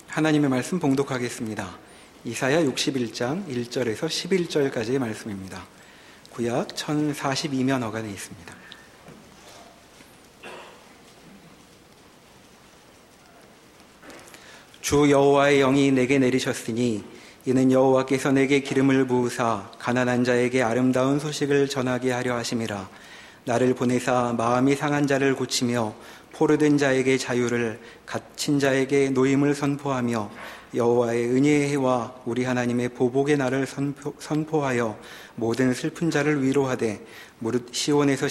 하나님의 말씀 봉독하겠습니다. 이사야 61장 1절에서 11절까지의 말씀입니다. 구약 1042면허가 되어 있습니다. 주 여호와의 영이 내게 내리셨으니 이는 여호와께서 내게 기름을 부으사 가난한 자에게 아름다운 소식을 전하게 하려 하심이라. 나를 보내사 마음이 상한 자를 고치며 포로된 자에게 자유를, 갇힌 자에게 노임을 선포하며 여호와의 은혜의 해와 우리 하나님의 보복의 날을 선포하여 모든 슬픈 자를 위로하되 무릇 시온에서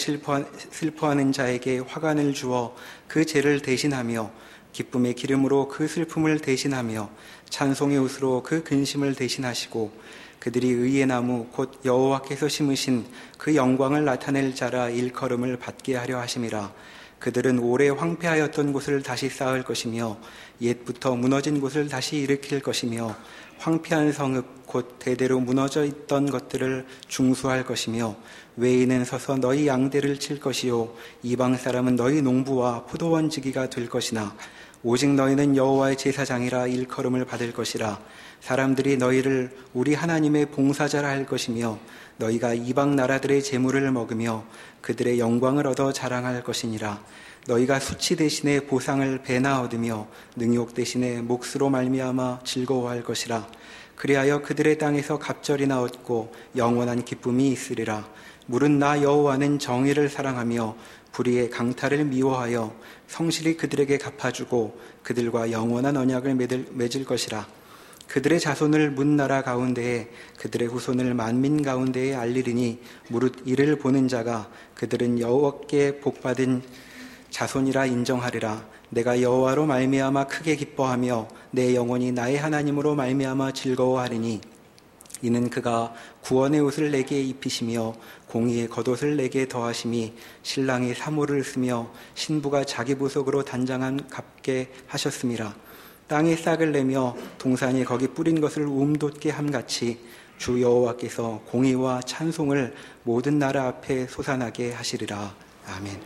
슬퍼하는 자에게 화관을 주어 그 죄를 대신하며 기쁨의 기름으로 그 슬픔을 대신하며 찬송의 옷으로 그 근심을 대신하시고 그들이 의의 나무 곧 여호와께서 심으신 그 영광을 나타낼 자라 일컬음을 받게 하려 하심이라. 그들은 오래 황폐하였던 곳을 다시 쌓을 것이며 옛부터 무너진 곳을 다시 일으킬 것이며 황폐한 성읍 곧 대대로 무너져 있던 것들을 중수할 것이며 외인은 서서 너희 양대를 칠 것이요 이방 사람은 너희 농부와 포도원 지기가 될 것이나 오직 너희는 여호와의 제사장이라 일컬음을 받을 것이라. 사람들이 너희를 우리 하나님의 봉사자라 할 것이며 너희가 이방 나라들의 재물을 먹으며 그들의 영광을 얻어 자랑할 것이니라. 너희가 수치 대신에 보상을 배나 얻으며 능욕 대신에 몫으로 말미암아 즐거워할 것이라. 그리하여 그들의 땅에서 갑절이나 얻고 영원한 기쁨이 있으리라. 물은 나 여호와는 정의를 사랑하며 불의의 강탈을 미워하여 성실히 그들에게 갚아주고 그들과 영원한 언약을 맺을 것이라. 그들의 자손을 문나라 가운데에 그들의 후손을 만민 가운데에 알리리니 무릇 이를 보는 자가 그들은 여호와께 복받은 자손이라 인정하리라. 내가 여호와로 말미암아 크게 기뻐하며 내 영혼이 나의 하나님으로 말미암아 즐거워하리니 이는 그가 구원의 옷을 내게 입히시며 공의의 겉옷을 내게 더하심이 신랑이 사모를 쓰며 신부가 자기 보석으로 단장한 값게 하셨음이라. 땅에 싹을 내며 동산이 거기 뿌린 것을 움돋게 함같이 주 여호와께서 공의와 찬송을 모든 나라 앞에 솟아나게 하시리라. 아멘.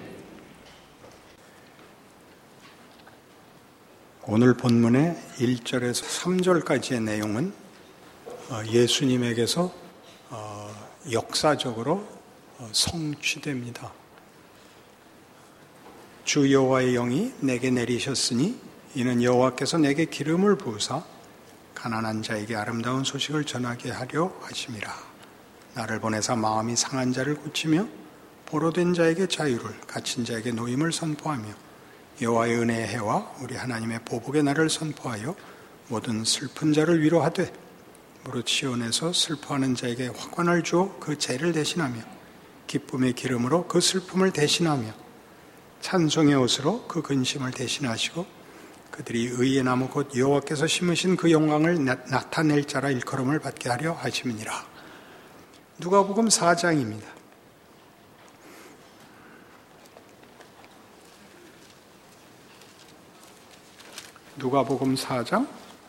오늘 본문의 1절에서 3절까지의 내용은 예수님에게서 역사적으로 성취됩니다. 주 여호와의 영이 내게 내리셨으니 이는 여호와께서 내게 기름을 부으사 가난한 자에게 아름다운 소식을 전하게 하려 하심이라. 나를 보내사 마음이 상한 자를 고치며 포로된 자에게 자유를, 갇힌 자에게 노임을 선포하며 여호와의 은혜의 해와 우리 하나님의 보복의 날을 선포하여 모든 슬픈 자를 위로하되 무릇 시온에서 슬퍼하는 자에게 화관을 주어 그 죄를 대신하며 기쁨의 기름으로 그 슬픔을 대신하며 찬송의 옷으로 그 근심을 대신하시고 그들이 의의 나무 곧 여호와께서 심으신 그 영광을 나타낼 자라 일컬음을 받게 하려 하심이니라. 누가복음 4장입니다. 누가복음 4장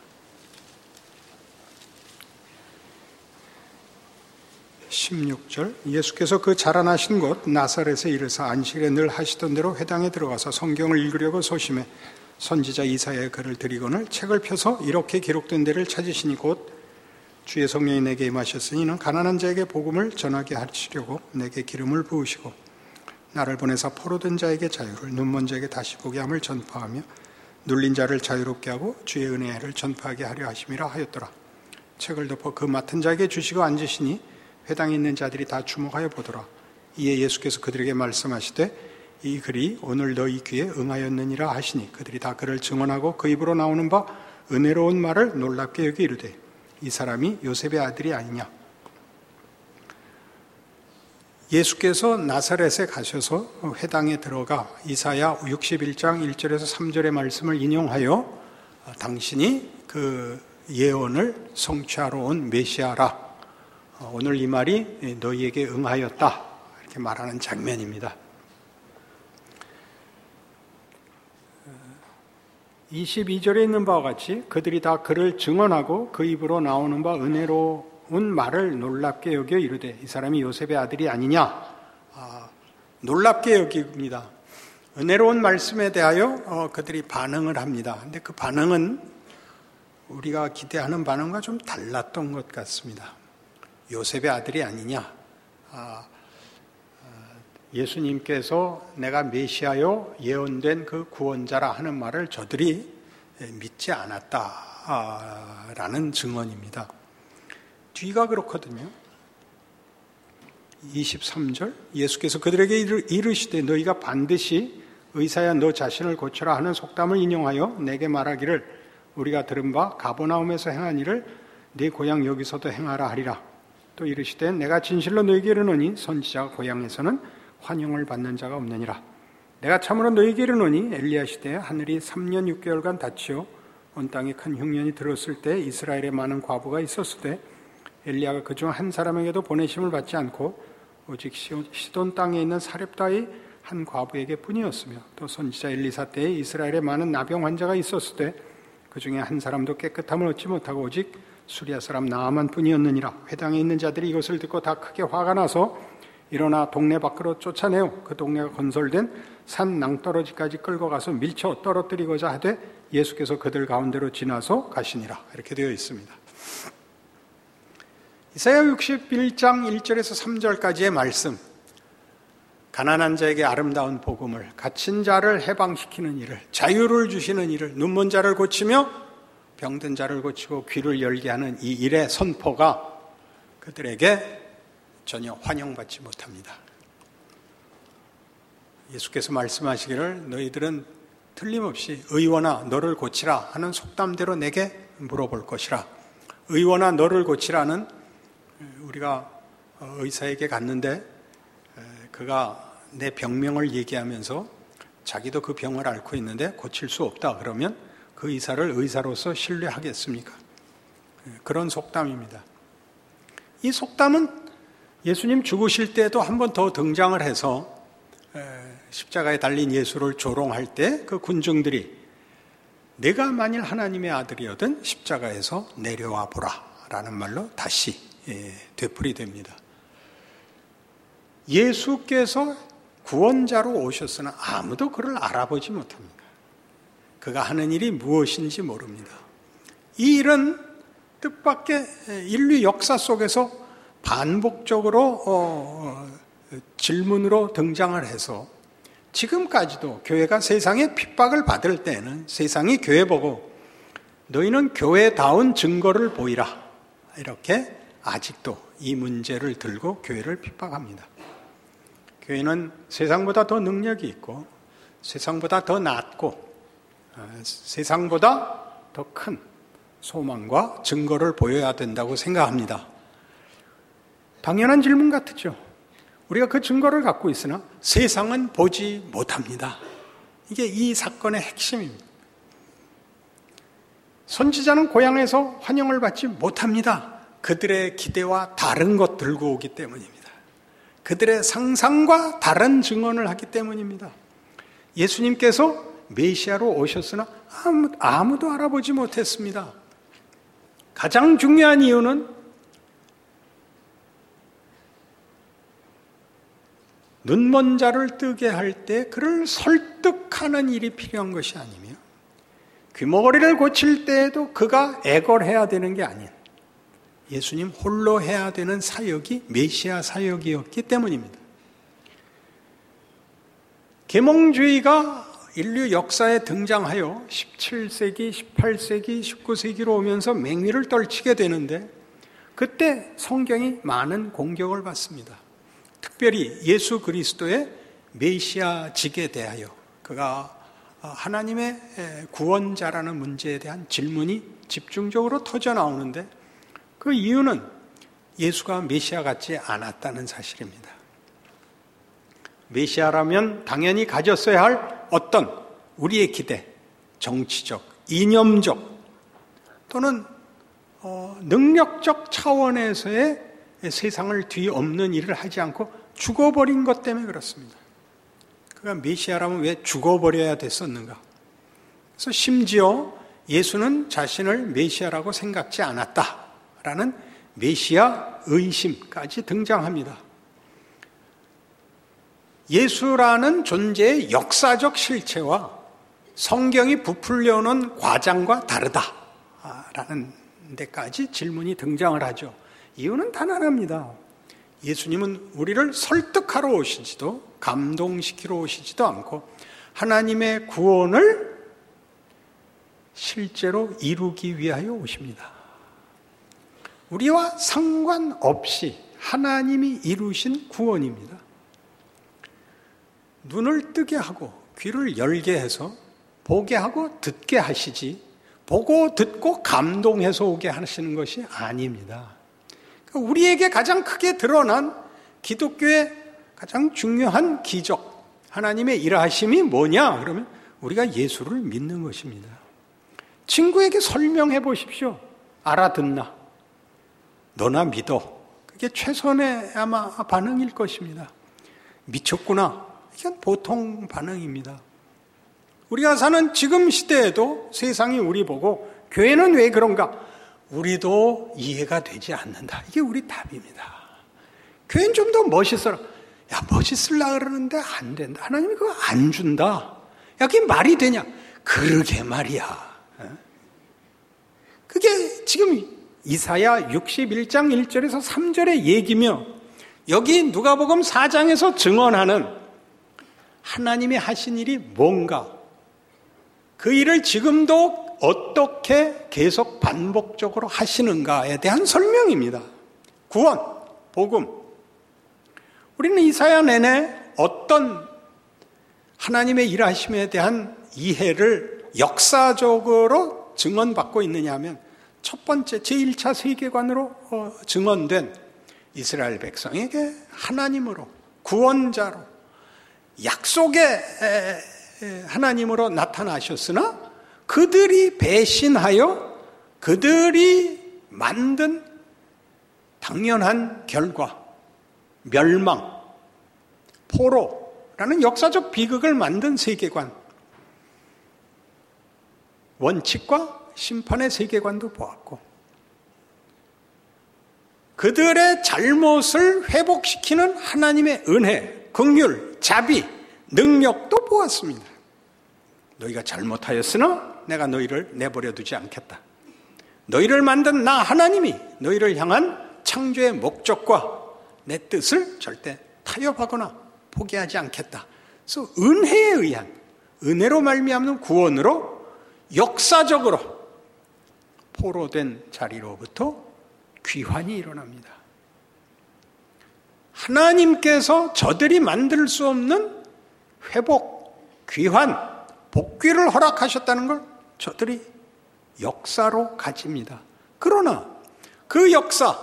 16절. 예수께서 그 자라나신 곳 나사렛에 이르사 안식일에 늘 하시던 대로 회당에 들어가서 성경을 읽으려고 소심해 선지자 이사야의 글을 드리거늘 책을 펴서 이렇게 기록된 데를 찾으시니 곧 주의 성령이 내게 임하셨으니 이는 가난한 자에게 복음을 전하게 하시려고 내게 기름을 부으시고 나를 보내사 포로된 자에게 자유를, 눈먼 자에게 다시 보게 함을 전파하며 눌린 자를 자유롭게 하고 주의 은혜를 전파하게 하려 하심이라 하였더라. 책을 덮어 그 맡은 자에게 주시고 앉으시니 회당에 있는 자들이 다 주목하여 보더라. 이에 예수께서 그들에게 말씀하시되 이 글이 오늘 너희 귀에 응하였느니라 하시니 그들이 다 그를 증언하고 그 입으로 나오는 바 은혜로운 말을 놀랍게 여기 이르되 이 사람이 요셉의 아들이 아니냐. 예수께서 나사렛에 가셔서 회당에 들어가 이사야 61장 1절에서 3절의 말씀을 인용하여 당신이 그 예언을 성취하러 온 메시아라. 오늘 이 말이 너희에게 응하였다. 이렇게 말하는 장면입니다. 22절에 있는 바와 같이 그들이 다 그를 증언하고 그 입으로 나오는 바 은혜로운 말을 놀랍게 여겨 이르되 이 사람이 요셉의 아들이 아니냐. 놀랍게 여깁니다. 은혜로운 말씀에 대하여 그들이 반응을 합니다. 근데 그 반응은 우리가 기대하는 반응과 좀 달랐던 것 같습니다. 요셉의 아들이 아니냐? 예수님께서 내가 메시아요 예언된 그 구원자라 하는 말을 저들이 믿지 않았다라는 증언입니다. 뒤가 그렇거든요. 23절 예수께서 그들에게 이르시되 너희가 반드시 의사야 너 자신을 고쳐라 하는 속담을 인용하여 내게 말하기를 우리가 들은 바 가버나움에서 행한 일을 네 고향 여기서도 행하라 하리라. 또 이르시되 내가 진실로 너희에게 이르노니 선지자가 고향에서는 환영을 받는 자가 없느니라. 내가 참으로 너희에게 이르노니 엘리야 시대에 하늘이 3년 6개월간 닫히어 온 땅에 큰 흉년이 들었을 때 이스라엘에 많은 과부가 있었을 때 엘리야가 그중 한 사람에게도 보내심을 받지 않고 오직 시돈 땅에 있는 사렙다의 한 과부에게 뿐이었으며 또 선지자 엘리사 때에 이스라엘에 많은 나병 환자가 있었을 때 그중에 한 사람도 깨끗함을 얻지 못하고 오직 수리아 사람 나아만 뿐이었느니라. 회당에 있는 자들이 이것을 듣고 다 크게 화가 나서 일어나 동네 밖으로 쫓아내어 그 동네가 건설된 산 낭떠러지까지 끌고 가서 밀쳐 떨어뜨리고자 하되 예수께서 그들 가운데로 지나서 가시니라. 이렇게 되어 있습니다. 이사야 61장 1절에서 3절까지의 말씀, 가난한 자에게 아름다운 복음을, 갇힌 자를 해방시키는 일을, 자유를 주시는 일을, 눈먼 자를 고치며 병든 자를 고치고 귀를 열게 하는 이 일의 선포가 그들에게 전혀 환영받지 못합니다. 예수께서 말씀하시기를 너희들은 틀림없이 의원아 너를 고치라 하는 속담대로 내게 물어볼 것이라. 의원아 너를 고치라는, 우리가 의사에게 갔는데 그가 내 병명을 얘기하면서 자기도 그 병을 앓고 있는데 고칠 수 없다 그러면 그 의사를 의사로서 신뢰하겠습니까? 그런 속담입니다. 이 속담은 예수님 죽으실 때도 한 번 더 등장을 해서 십자가에 달린 예수를 조롱할 때 그 군중들이 내가 만일 하나님의 아들이거든 십자가에서 내려와 보라 라는 말로 다시 되풀이됩니다. 예수께서 구원자로 오셨으나 아무도 그를 알아보지 못합니다. 그가 하는 일이 무엇인지 모릅니다. 이 일은 뜻밖의 인류 역사 속에서 반복적으로 질문으로 등장을 해서 지금까지도 교회가 세상의 핍박을 받을 때는 세상이 교회 보고 너희는 교회다운 증거를 보이라 이렇게 아직도 이 문제를 들고 교회를 핍박합니다. 교회는 세상보다 더 능력이 있고 세상보다 더 낫고 세상보다 더 큰 소망과 증거를 보여야 된다고 생각합니다. 당연한 질문 같죠. 우리가 그 증거를 갖고 있으나 세상은 보지 못합니다. 이게 이 사건의 핵심입니다. 선지자는 고향에서 환영을 받지 못합니다. 그들의 기대와 다른 것 들고 오기 때문입니다. 그들의 상상과 다른 증언을 하기 때문입니다. 예수님께서 메시아로 오셨으나 아무도 알아보지 못했습니다. 가장 중요한 이유는 눈먼 자를 뜨게 할 때 그를 설득하는 일이 필요한 것이 아니며 귀머거리를 고칠 때에도 그가 애걸해야 되는 게 아닌 예수님 홀로 해야 되는 사역이 메시아 사역이었기 때문입니다. 계몽주의가 인류 역사에 등장하여 17세기, 18세기, 19세기로 오면서 맹위를 떨치게 되는데 그때 성경이 많은 공격을 받습니다. 특별히 예수 그리스도의 메시아직에 대하여 그가 하나님의 구원자라는 문제에 대한 질문이 집중적으로 터져 나오는데 그 이유는 예수가 메시아 같지 않았다는 사실입니다. 메시아라면 당연히 가졌어야 할 어떤 우리의 기대, 정치적, 이념적 또는 능력적 차원에서의 세상을 뒤엎는 일을 하지 않고 죽어버린 것 때문에 그렇습니다. 그가 메시아라면 왜 죽어버려야 됐었는가? 그래서 심지어 예수는 자신을 메시아라고 생각지 않았다라는 메시아 의심까지 등장합니다. 예수라는 존재의 역사적 실체와 성경이 부풀려 놓은 과장과 다르다 라는 데까지 질문이 등장을 하죠. 이유는 단 하나입니다. 예수님은 우리를 설득하러 오시지도 감동시키러 오시지도 않고 하나님의 구원을 실제로 이루기 위하여 오십니다. 우리와 상관없이 하나님이 이루신 구원입니다. 눈을 뜨게 하고 귀를 열게 해서 보게 하고 듣게 하시지 보고 듣고 감동해서 오게 하시는 것이 아닙니다. 우리에게 가장 크게 드러난 기독교의 가장 중요한 기적, 하나님의 일하심이 뭐냐? 그러면 우리가 예수를 믿는 것입니다. 친구에게 설명해 보십시오. 알아듣나? 너나 믿어. 그게 최선의 아마 반응일 것입니다. 미쳤구나. 이건 보통 반응입니다. 우리가 사는 지금 시대에도 세상이 우리 보고 교회는 왜 그런가? 우리도 이해가 되지 않는다. 이게 우리 답입니다. 교회는 좀 더 멋있어라. 야, 멋있으려고 그러는데 안 된다. 하나님이 그거 안 준다. 야, 그게 말이 되냐? 그러게 말이야. 그게 지금 이사야 61장 1절에서 3절의 얘기며 여기 누가복음 4장에서 증언하는 하나님이 하신 일이 뭔가, 그 일을 지금도 어떻게 계속 반복적으로 하시는가에 대한 설명입니다. 구원, 복음. 우리는 이사야 내내 어떤 하나님의 일하심에 대한 이해를 역사적으로 증언받고 있느냐 하면 첫 번째 제1차 세계관으로 증언된 이스라엘 백성에게 하나님으로, 구원자로, 약속의 하나님으로 나타나셨으나 그들이 배신하여 그들이 만든 당연한 결과, 멸망, 포로라는 역사적 비극을 만든 세계관, 원칙과 심판의 세계관도 보았고, 그들의 잘못을 회복시키는 하나님의 은혜, 긍휼, 자비, 능력도 보았습니다. 너희가 잘못하였으나 내가 너희를 내버려 두지 않겠다. 너희를 만든 나 하나님이 너희를 향한 창조의 목적과 내 뜻을 절대 타협하거나 포기하지 않겠다. 그래서 은혜에 의한, 은혜로 말미암는 구원으로 역사적으로 포로된 자리로부터 귀환이 일어납니다. 하나님께서 저들이 만들 수 없는 회복, 귀환, 복귀를 허락하셨다는 걸 저들이 역사로 가집니다. 그러나 그 역사,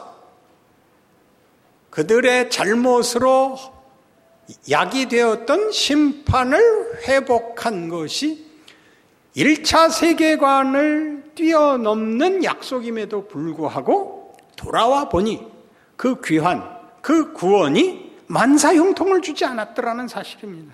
그들의 잘못으로 야기되었던 심판을 회복한 것이 1차 세계관을 뛰어넘는 약속임에도 불구하고 돌아와 보니 그 귀환, 그 구원이 만사형통을 주지 않았더라는 사실입니다.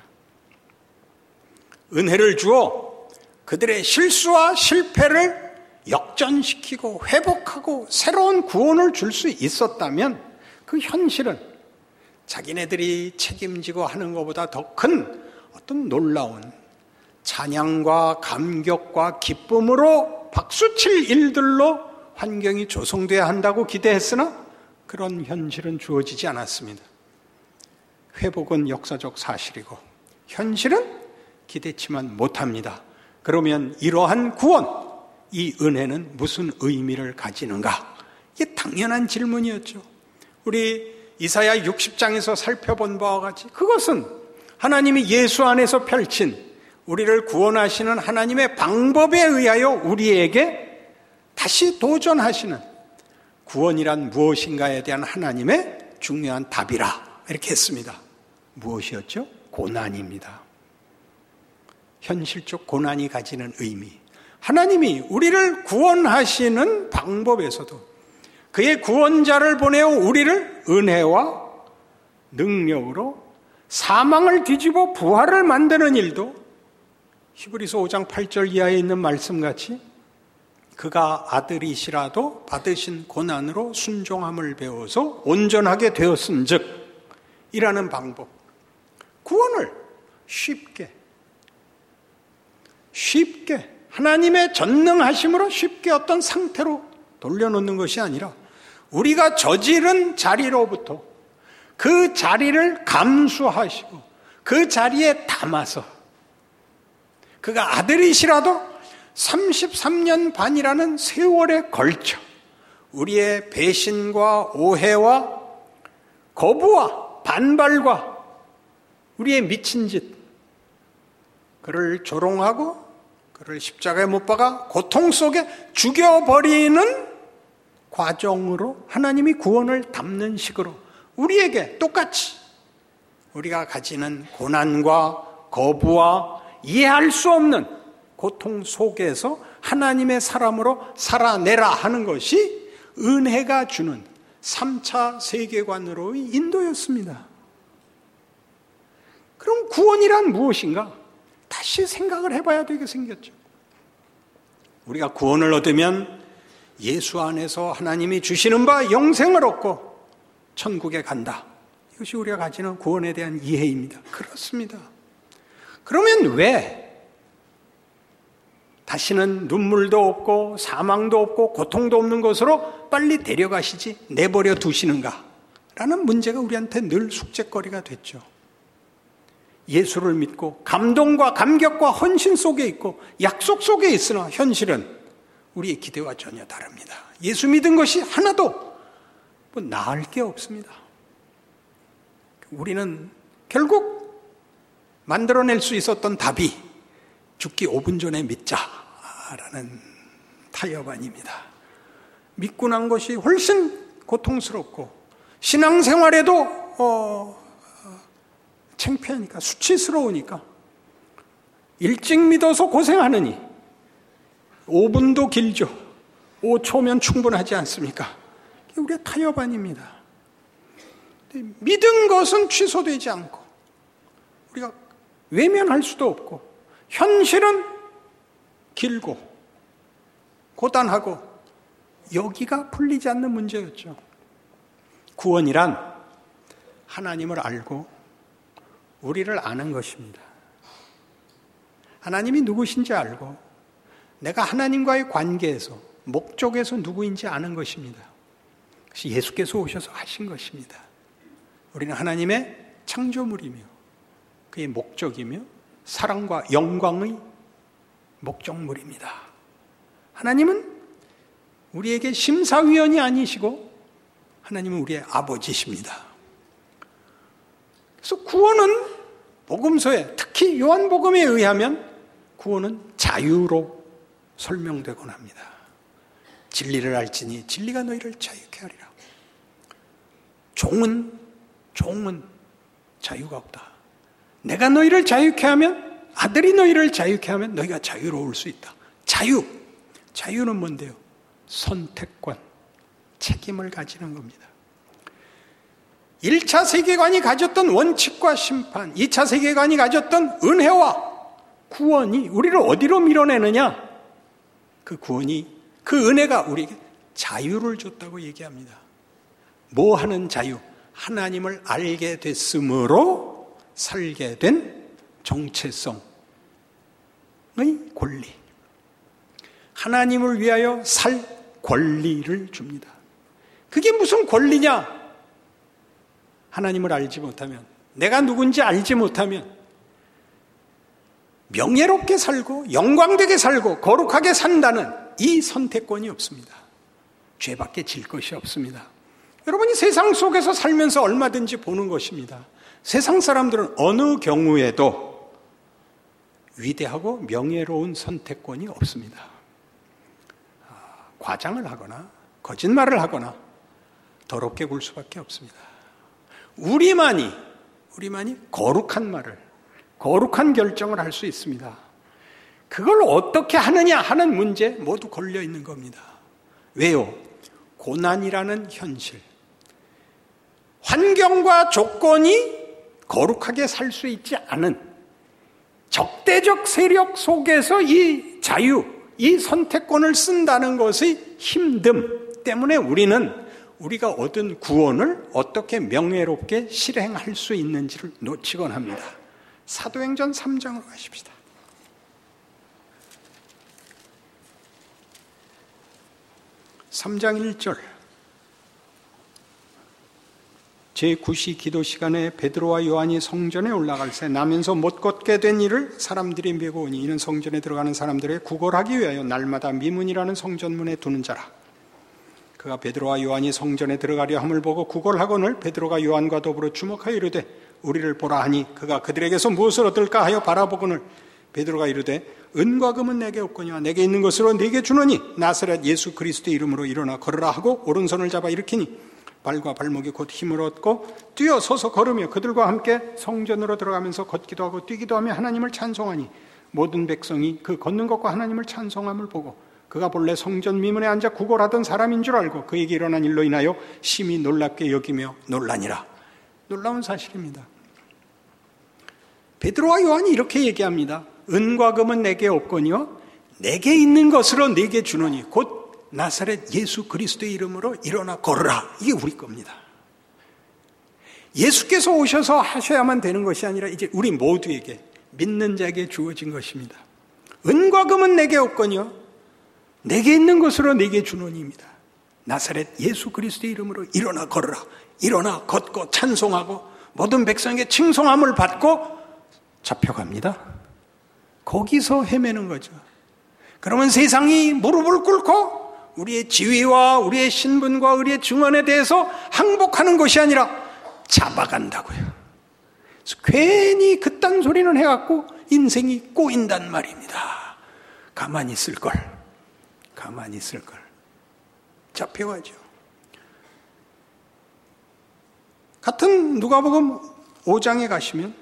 은혜를 주어 그들의 실수와 실패를 역전시키고 회복하고 새로운 구원을 줄 수 있었다면 그 현실은 자기네들이 책임지고 하는 것보다 더 큰 어떤 놀라운 찬양과 감격과 기쁨으로 박수칠 일들로 환경이 조성돼야 한다고 기대했으나 그런 현실은 주어지지 않았습니다. 회복은 역사적 사실이고 현실은 기대치만 못합니다. 그러면 이러한 구원, 이 은혜는 무슨 의미를 가지는가? 이게 당연한 질문이었죠. 우리 이사야 60장에서 살펴본 바와 같이 그것은 하나님이 예수 안에서 펼친 우리를 구원하시는 하나님의 방법에 의하여 우리에게 다시 도전하시는 구원이란 무엇인가에 대한 하나님의 중요한 답이라 이렇게 했습니다. 무엇이었죠? 고난입니다. 현실적 고난이 가지는 의미, 하나님이 우리를 구원하시는 방법에서도 그의 구원자를 보내어 우리를 은혜와 능력으로 사망을 뒤집어 부활을 만드는 일도 히브리서 5장 8절 이하에 있는 말씀같이 그가 아들이시라도 받으신 고난으로 순종함을 배워서 온전하게 되었은즉 이라는 방법, 구원을 쉽게 하나님의 전능하심으로 쉽게 어떤 상태로 돌려놓는 것이 아니라 우리가 저지른 자리로부터 그 자리를 감수하시고 그 자리에 담아서 그가 아들이시라도 33년 반이라는 세월에 걸쳐 우리의 배신과 오해와 거부와 반발과 우리의 미친 짓, 그를 조롱하고 그를 십자가에 못 박아 고통 속에 죽여버리는 과정으로 하나님이 구원을 담는 식으로 우리에게 똑같이 우리가 가지는 고난과 거부와 이해할 수 없는 고통 속에서 하나님의 사람으로 살아내라 하는 것이 은혜가 주는 3차 세계관으로의 인도였습니다. 그럼 구원이란 무엇인가? 다시 생각을 해봐야 되게 생겼죠. 우리가 구원을 얻으면 예수 안에서 하나님이 주시는 바 영생을 얻고 천국에 간다. 이것이 우리가 가지는 구원에 대한 이해입니다. 그렇습니다. 그러면 왜 다시는 눈물도 없고 사망도 없고 고통도 없는 것으로 빨리 데려가시지 내버려 두시는가? 라는 문제가 우리한테 늘 숙제거리가 됐죠. 예수를 믿고 감동과 감격과 헌신 속에 있고 약속 속에 있으나 현실은 우리의 기대와 전혀 다릅니다. 예수 믿은 것이 하나도 나을 게 없습니다. 우리는 결국 만들어낼 수 있었던 답이 죽기 5분 전에 믿자라는 타협안입니다. 믿고 난 것이 훨씬 고통스럽고 신앙생활에도 창피하니까 수치스러우니까 일찍 믿어서 고생하느니 5분도 길죠. 5초면 충분하지 않습니까? 이게 우리의 타협안입니다. 믿은 것은 취소되지 않고 우리가 외면할 수도 없고 현실은 길고 고단하고 여기가 풀리지 않는 문제였죠. 구원이란 하나님을 알고 우리를 아는 것입니다. 하나님이 누구신지 알고 내가 하나님과의 관계에서 목적에서 누구인지 아는 것입니다. 그것이 예수께서 오셔서 하신 것입니다. 우리는 하나님의 창조물이며 그의 목적이며 사랑과 영광의 목적물입니다. 하나님은 우리에게 심사위원이 아니시고 하나님은 우리의 아버지십니다. 그래서 구원은 복음서에 특히 요한복음에 의하면 구원은 자유로 설명되곤 합니다. 진리를 알지니 진리가 너희를 자유케 하리라. 종은 자유가 없다. 내가 너희를 자유케 하면 아들이 너희를 자유케 하면 너희가 자유로울 수 있다. 자유는 뭔데요? 선택권, 책임을 가지는 겁니다. 1차 세계관이 가졌던 원칙과 심판, 2차 세계관이 가졌던 은혜와 구원이 우리를 어디로 밀어내느냐? 그 구원이, 그 은혜가 우리에게 자유를 줬다고 얘기합니다. 뭐 하는 자유? 하나님을 알게 됐으므로 살게 된 정체성의 권리. 하나님을 위하여 살 권리를 줍니다. 그게 무슨 권리냐? 하나님을 알지 못하면, 내가 누군지 알지 못하면 명예롭게 살고 영광되게 살고 거룩하게 산다는 이 선택권이 없습니다. 죄밖에 질 것이 없습니다. 여러분이 세상 속에서 살면서 얼마든지 보는 것입니다. 세상 사람들은 어느 경우에도 위대하고 명예로운 선택권이 없습니다. 과장을 하거나 거짓말을 하거나 더럽게 굴 수밖에 없습니다. 우리만이 거룩한 말을, 거룩한 결정을 할 수 있습니다. 그걸 어떻게 하느냐 하는 문제 모두 걸려 있는 겁니다. 왜요? 고난이라는 현실, 환경과 조건이 거룩하게 살 수 있지 않은 적대적 세력 속에서 이 자유, 이 선택권을 쓴다는 것의 힘듦 때문에 우리가 얻은 구원을 어떻게 명예롭게 실행할 수 있는지를 놓치곤 합니다. 사도행전 3장으로 가십시다. 3장 1절. 제9시 기도 시간에 베드로와 요한이 성전에 올라갈새 나면서 못 걷게 된 이를 사람들이 메고 오니 이는 성전에 들어가는 사람들의 구걸하기 위하여 날마다 미문이라는 성전문에 두는 자라. 그가 베드로와 요한이 성전에 들어가려 함을 보고 구걸하거늘 베드로가 요한과 더불어 주목하여 이르되 우리를 보라 하니 그가 그들에게서 무엇을 얻을까 하여 바라보거늘 베드로가 이르되 은과 금은 내게 없거니와 내게 있는 것으로 네게 주노니 나사렛 예수 그리스도의 이름으로 일어나 걸으라 하고 오른손을 잡아 일으키니 발과 발목이 곧 힘을 얻고 뛰어 서서 걸으며 그들과 함께 성전으로 들어가면서 걷기도 하고 뛰기도 하며 하나님을 찬송하니 모든 백성이 그 걷는 것과 하나님을 찬송함을 보고 그가 본래 성전 미문에 앉아 구걸하던 사람인 줄 알고 그에게 일어난 일로 인하여 심히 놀랍게 여기며 놀라니라. 놀라운 사실입니다. 베드로와 요한이 이렇게 얘기합니다. 은과 금은 내게 없거니와 내게 있는 것으로 네게 주노니 곧 나사렛 예수 그리스도의 이름으로 일어나 걸으라. 이게 우리 겁니다. 예수께서 오셔서 하셔야만 되는 것이 아니라 이제 우리 모두에게 믿는 자에게 주어진 것입니다. 은과 금은 내게 없거니와 내게 있는 것으로 네게 주노니입니다. 나사렛 예수 그리스도의 이름으로 일어나 걸으라. 일어나 걷고 찬송하고 모든 백성에게 칭송함을 받고 잡혀갑니다. 거기서 헤매는 거죠. 그러면 세상이 무릎을 꿇고 우리의 지위와 우리의 신분과 우리의 증언에 대해서 항복하는 것이 아니라 잡아간다고요. 그래서 괜히 그딴 소리는 해갖고 인생이 꼬인단 말입니다. 가만히 있을 걸. 가만히 있을 걸. 잡혀가죠. 같은 누가복음 5장에 가시면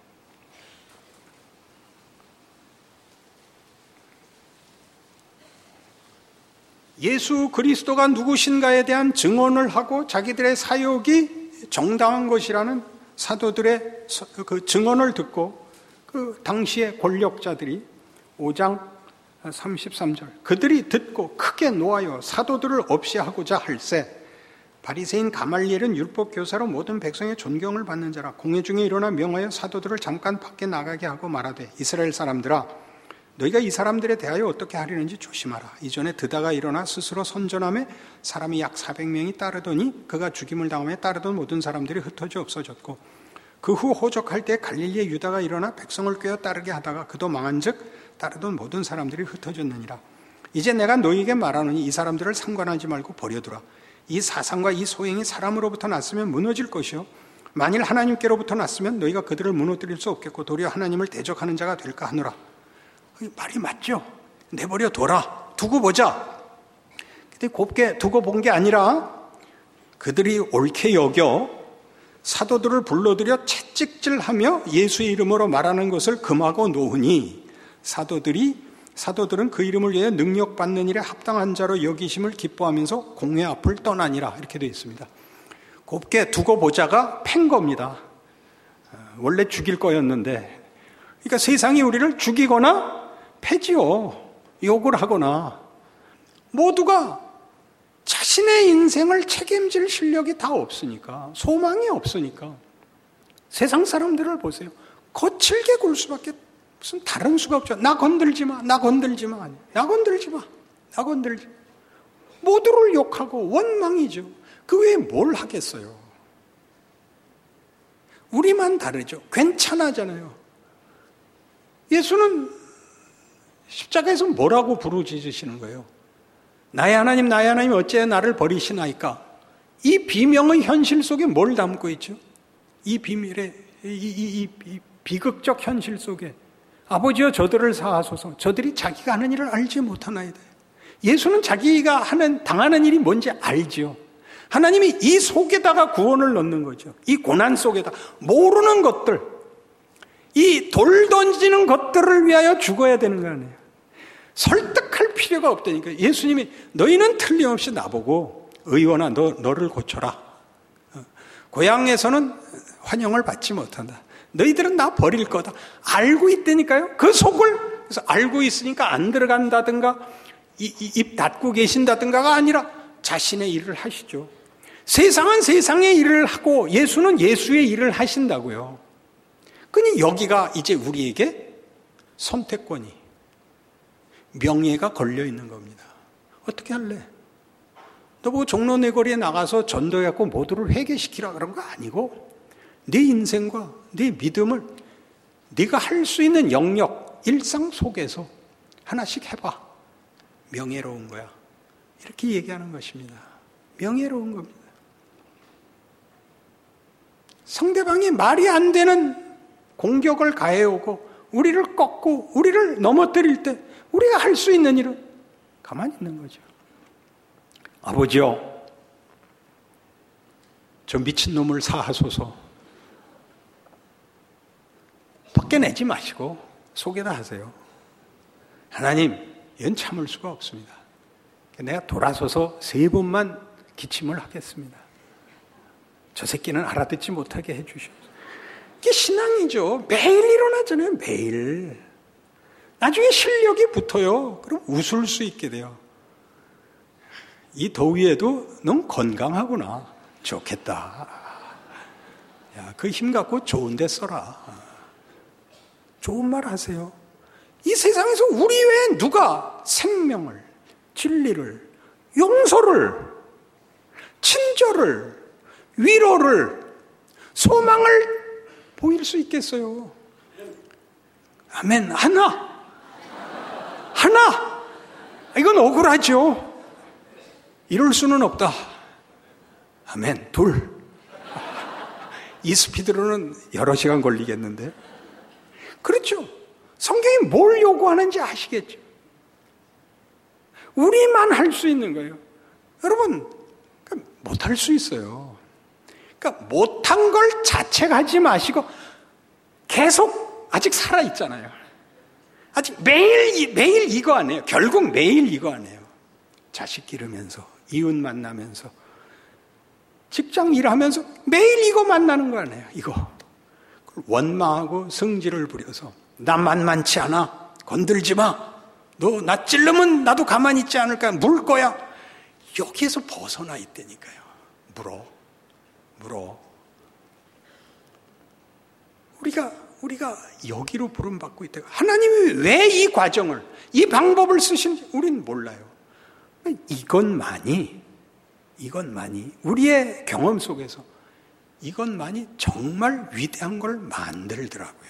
예수 그리스도가 누구신가에 대한 증언을 하고 자기들의 사역이 정당한 것이라는 사도들의 그 증언을 듣고 그 당시의 권력자들이 5장 33절 그들이 듣고 크게 놓아여 사도들을 없이 하고자 할세 바리새인 가말리엘은 율법 교사로 모든 백성의 존경을 받는 자라 공회 중에 일어나 명하여 사도들을 잠깐 밖에 나가게 하고 말하되 이스라엘 사람들아 너희가 이 사람들에 대하여 어떻게 하려는지 조심하라. 이전에 드다가 일어나 스스로 선전함에 사람이 약 400명이 따르더니 그가 죽임을 당함에 따르던 모든 사람들이 흩어져 없어졌고 그 후 호적할 때 갈릴리의 유다가 일어나 백성을 꿰어 따르게 하다가 그도 망한즉 따르던 모든 사람들이 흩어졌느니라. 이제 내가 너희에게 말하노니 이 사람들을 상관하지 말고 버려두라. 이 사상과 이 소행이 사람으로부터 났으면 무너질 것이요 만일 하나님께로부터 났으면 너희가 그들을 무너뜨릴 수 없겠고 도리어 하나님을 대적하는 자가 될까 하노라. 말이 맞죠? 내버려 둬라. 두고 보자. 근데 곱게 두고 본 게 아니라 그들이 옳게 여겨 사도들을 불러들여 채찍질하며 예수의 이름으로 말하는 것을 금하고 놓으니 사도들은 그 이름을 위해 능력받는 일에 합당한 자로 여기심을 기뻐하면서 공회 앞을 떠나니라. 이렇게 되어 있습니다. 곱게 두고 보자가 팬 겁니다. 원래 죽일 거였는데 그러니까 세상이 우리를 죽이거나 패지요. 욕을 하거나 모두가 자신의 인생을 책임질 실력이 다 없으니까 소망이 없으니까 세상 사람들을 보세요. 거칠게 굴 수밖에 무슨 다른 수가 없죠. 나 건들지 마. 나 건들지 마. 나 건들지 마. 나 건들지 마. 모두를 욕하고 원망이죠. 그 외에 뭘 하겠어요. 우리만 다르죠. 괜찮아잖아요. 예수는 십자가에서 뭐라고 부르짖으시는 거예요? 나의 하나님 어찌 나를 버리시나이까? 이 비명의 현실 속에 뭘 담고 있죠? 이 비밀의 이 비극적 현실 속에 아버지여 저들을 사하소서. 저들이 자기가 하는 일을 알지 못하나이다. 예수는 자기가 당하는 일이 뭔지 알죠. 하나님이 이 속에다가 구원을 넣는 거죠. 이 고난 속에다 모르는 것들, 이 돌 던지는 것들을 위하여 죽어야 되는 거 아니에요. 설득할 필요가 없다니까. 예수님이 너희는 틀림없이 나보고 의원아 너를 고쳐라. 고향에서는 환영을 받지 못한다. 너희들은 나 버릴 거다. 알고 있다니까요. 그 속을. 그래서 알고 있으니까 안 들어간다든가 입 닫고 계신다든가가 아니라 자신의 일을 하시죠. 세상은 세상의 일을 하고 예수는 예수의 일을 하신다고요. 그니 여기가 이제 우리에게 선택권이 명예가 걸려 있는 겁니다. 어떻게 할래? 너보고 종로 네거리에 나가서 전도해갖고 모두를 회개시키라 그런 거 아니고 네 인생과 네 믿음을 네가 할 수 있는 영역, 일상 속에서 하나씩 해봐. 명예로운 거야. 이렇게 얘기하는 것입니다. 명예로운 겁니다. 상대방이 말이 안 되는 공격을 가해오고 우리를 꺾고 우리를 넘어뜨릴 때 우리가 할 수 있는 일은 가만히 있는 거죠. 아버지요, 저 미친놈을 사하소서. 밖에 내지 마시고 속에다 하세요. 하나님, 이건 참을 수가 없습니다. 내가 돌아서서 3번만 기침을 하겠습니다. 저 새끼는 알아듣지 못하게 해주십시오. 이게 신앙이죠. 매일 일어나잖아요. 매일. 나중에 실력이 붙어요. 그럼 웃을 수 있게 돼요. 이 더위에도 넌 건강하구나. 좋겠다. 야, 그 힘 갖고 좋은 데 써라. 좋은 말 하세요. 이 세상에서 우리 외에 누가 생명을, 진리를, 용서를, 친절을, 위로를, 소망을 보일 수 있겠어요? 아멘. 하나. 이건 억울하죠. 이럴 수는 없다. 아멘. 2. 이 스피드로는 여러 시간 걸리겠는데. 그렇죠. 성경이 뭘 요구하는지 아시겠죠? 우리만 할 수 있는 거예요. 여러분, 못할 수 있어요. 그러니까 못한 걸 자책하지 마시고 계속 아직 살아있잖아요. 아직 매일 이거 안 해요. 결국 매일 이거 안 해요. 자식 기르면서, 이웃 만나면서, 직장 일하면서 매일 이거 만나는 거 아니에요. 이거. 원망하고 성질을 부려서 나 만만치 않아. 건들지 마. 너 나 찌르면 나도 가만히 있지 않을까. 물 거야. 여기에서 벗어나 있다니까요. 물어. 우리가 여기로 부름받고 있다. 하나님이 왜 이 과정을, 이 방법을 쓰신지 우리는 몰라요. 이것만이 우리의 경험 속에서 이것만이 정말 위대한 걸 만들더라고요.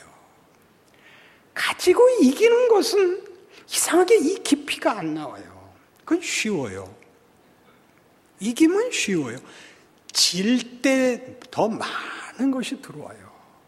가지고 이기는 것은 이상하게 이 깊이가 안 나와요. 그건 쉬워요. 이기면 쉬워요. 질 때 더 많은 것이 들어와요.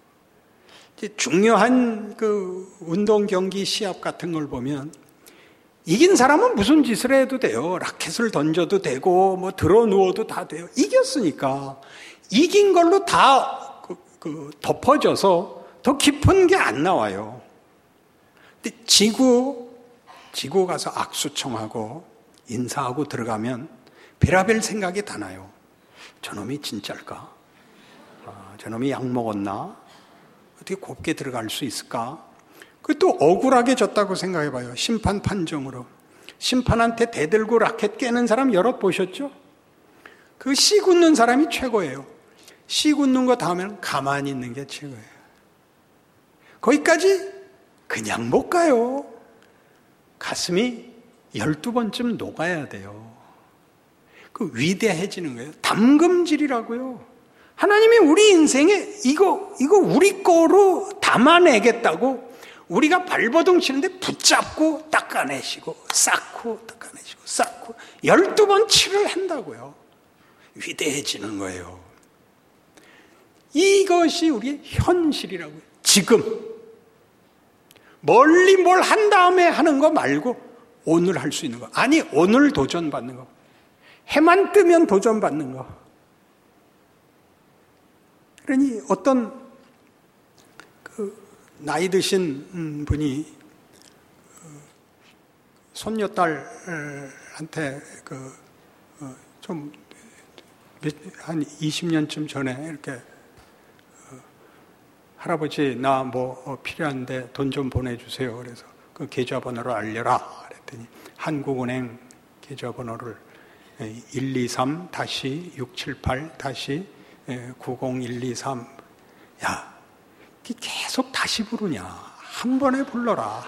중요한 그 운동 경기 시합 같은 걸 보면 이긴 사람은 무슨 짓을 해도 돼요. 라켓을 던져도 되고 뭐 들어 누워도 다 돼요. 이겼으니까 이긴 걸로 다 덮어져서 더 깊은 게 안 나와요. 근데 지고 가서 악수청하고 인사하고 들어가면 별의별 생각이 다 나요. 저놈이 진짜일까? 저놈이 약 먹었나? 어떻게 곱게 들어갈 수 있을까? 그것도 억울하게 졌다고 생각해봐요. 심판 판정으로. 심판한테 대들고 라켓 깨는 사람 여럿 보셨죠? 그 씨 굳는 사람이 최고예요. 씨 굳는 거 다음에는 가만히 있는 게 최고예요. 거기까지 그냥 못 가요. 가슴이 12번쯤 녹아야 돼요. 그 위대해지는 거예요. 담금질이라고요. 하나님이 우리 인생에 이거 우리 거로 담아내겠다고 우리가 발버둥 치는데 붙잡고 닦아내시고 쌓고 닦아내시고 쌓고 12번 치를 한다고요. 위대해지는 거예요. 이것이 우리의 현실이라고요. 지금 멀리 뭘 한 다음에 하는 거 말고 오늘 할 수 있는 거. 아니 오늘 도전받는 거. 해만 뜨면 도전받는 거. 그러니 어떤 나이 드신 분이 손녀딸한테 좀 한 20년쯤 전에 이렇게 할아버지 나 뭐 필요한데 돈 좀 보내주세요. 그래서 그 계좌번호를 알려라. 그랬더니 한국은행 계좌번호를 123-678-90123. 야, 계속 다시 부르냐? 한 번에 불러라.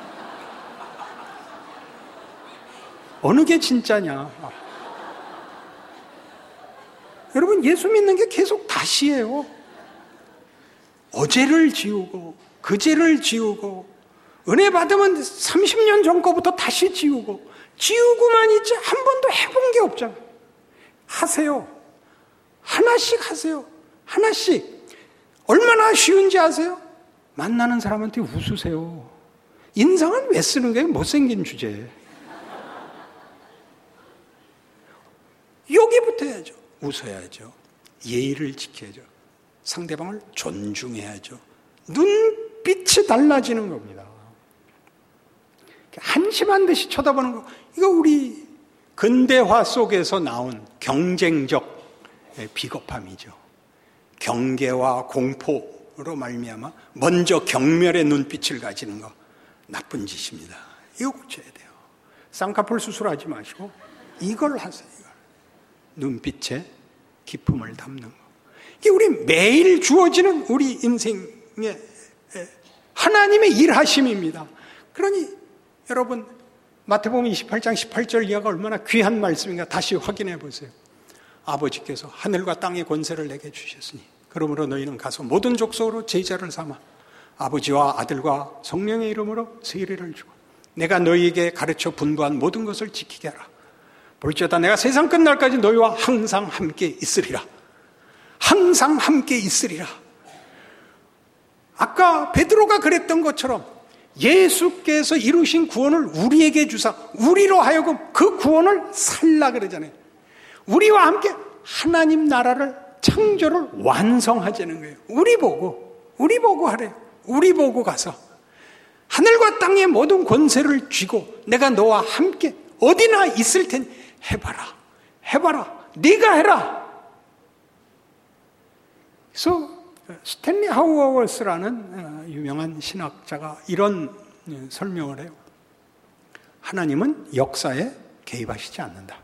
어느 게 진짜냐? 여러분, 예수 믿는 게 계속 다시예요. 어제를 지우고 그제를 지우고, 은혜 받으면 30년 전 거부터 다시 지우고, 지우고만 있지 한 번도 해본 게 없잖아요. 하세요. 하나씩 하세요. 하나씩. 얼마나 쉬운지 아세요? 만나는 사람한테 웃으세요. 인상은 왜 쓰는 거예요? 못생긴 주제에. 여기부터 해야죠. 웃어야죠. 예의를 지켜야죠. 상대방을 존중해야죠. 눈빛이 달라지는 겁니다. 한심한 듯이 쳐다보는 거, 이거 우리 근대화 속에서 나온 경쟁적 비겁함이죠. 경계와 공포로 말미암아 먼저 경멸의 눈빛을 가지는 거, 나쁜 짓입니다. 이거 고쳐야 돼요. 쌍꺼풀 수술하지 마시고 이걸 하세요. 이걸. 눈빛에 기품을 담는 거. 이게 우리 매일 주어지는 우리 인생의 하나님의 일하심입니다. 그러니 여러분, 마태복음 28장 18절 이하가 얼마나 귀한 말씀인가 다시 확인해 보세요. 아버지께서 하늘과 땅의 권세를 내게 주셨으니 그러므로 너희는 가서 모든 족속으로 제자를 삼아 아버지와 아들과 성령의 이름으로 세례를 주고 내가 너희에게 가르쳐 분부한 모든 것을 지키게 하라. 볼지어다 내가 세상 끝날까지 너희와 항상 함께 있으리라. 항상 함께 있으리라. 아까 베드로가 그랬던 것처럼 예수께서 이루신 구원을 우리에게 주사 우리로 하여금 그 구원을 살라 그러잖아요. 우리와 함께 하나님 나라를, 창조를 완성하자는 거예요. 우리 보고 하래요. 우리 보고 가서 하늘과 땅의 모든 권세를 쥐고 내가 너와 함께 어디나 있을 테니 해봐라. 네가 해라. 그래서 스탠리 하우어워스라는 유명한 신학자가 이런 설명을 해요. 하나님은 역사에 개입하시지 않는다.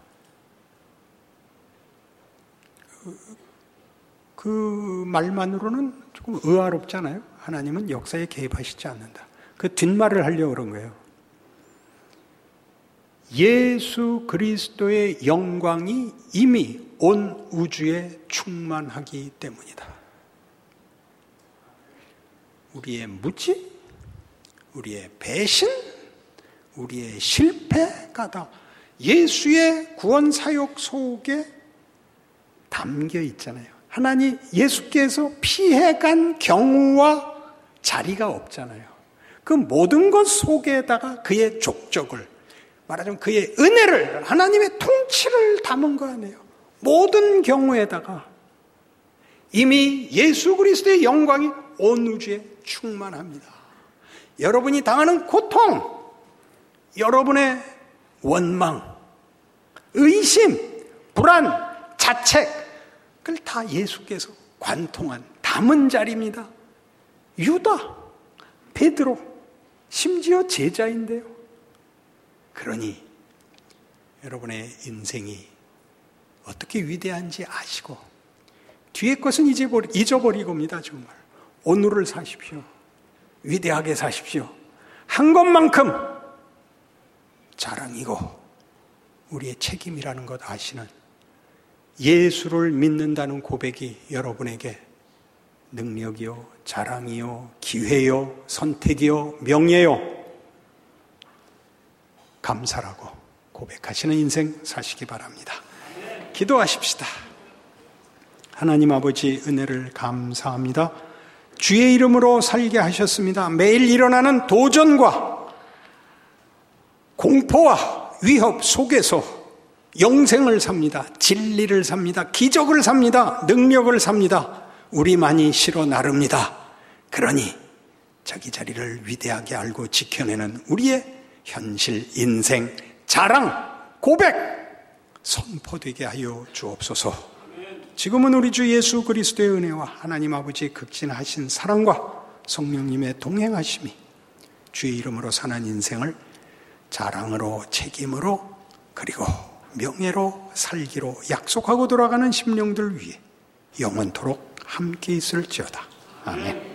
그 말만으로는 조금 의아롭잖아요. 하나님은 역사에 개입하시지 않는다. 그 뒷말을 하려고 그런 거예요. 예수 그리스도의 영광이 이미 온 우주에 충만하기 때문이다. 우리의 무지, 우리의 배신, 우리의 실패가 다 예수의 구원 사역 속에 담겨 있잖아요. 하나님, 예수께서 피해간 경우와 자리가 없잖아요. 그 모든 것 속에다가 그의 족적을, 말하자면 그의 은혜를, 하나님의 통치를 담은 거 아니에요. 모든 경우에다가 이미 예수 그리스도의 영광이 온 우주에 충만합니다. 여러분이 당하는 고통, 여러분의 원망, 의심, 불안, 자책, 그걸 다 예수께서 관통한, 담은 자리입니다. 유다, 베드로, 심지어 제자인데요. 그러니 여러분의 인생이 어떻게 위대한지 아시고 뒤의 것은 잊어버리고입니다. 정말 오늘을 사십시오. 위대하게 사십시오. 한 것만큼 자랑이고 우리의 책임이라는 것 아시는 예수를 믿는다는 고백이 여러분에게 능력이요, 자랑이요, 기회요, 선택이요, 명예요, 감사라고 고백하시는 인생 사시기 바랍니다. 기도하십시다. 하나님 아버지, 은혜를 감사합니다. 주의 이름으로 살게 하셨습니다. 매일 일어나는 도전과 공포와 위협 속에서 영생을 삽니다. 진리를 삽니다. 기적을 삽니다. 능력을 삽니다. 우리만이 실어 나릅니다. 그러니 자기 자리를 위대하게 알고 지켜내는 우리의 현실, 인생, 자랑, 고백, 선포되게 하여 주옵소서. 지금은 우리 주 예수 그리스도의 은혜와 하나님 아버지의 극진하신 사랑과 성령님의 동행하심이 주의 이름으로 사는 인생을 자랑으로, 책임으로, 그리고 명예로 살기로 약속하고 돌아가는 심령들 위해 영원토록 함께 있을지어다. 아멘.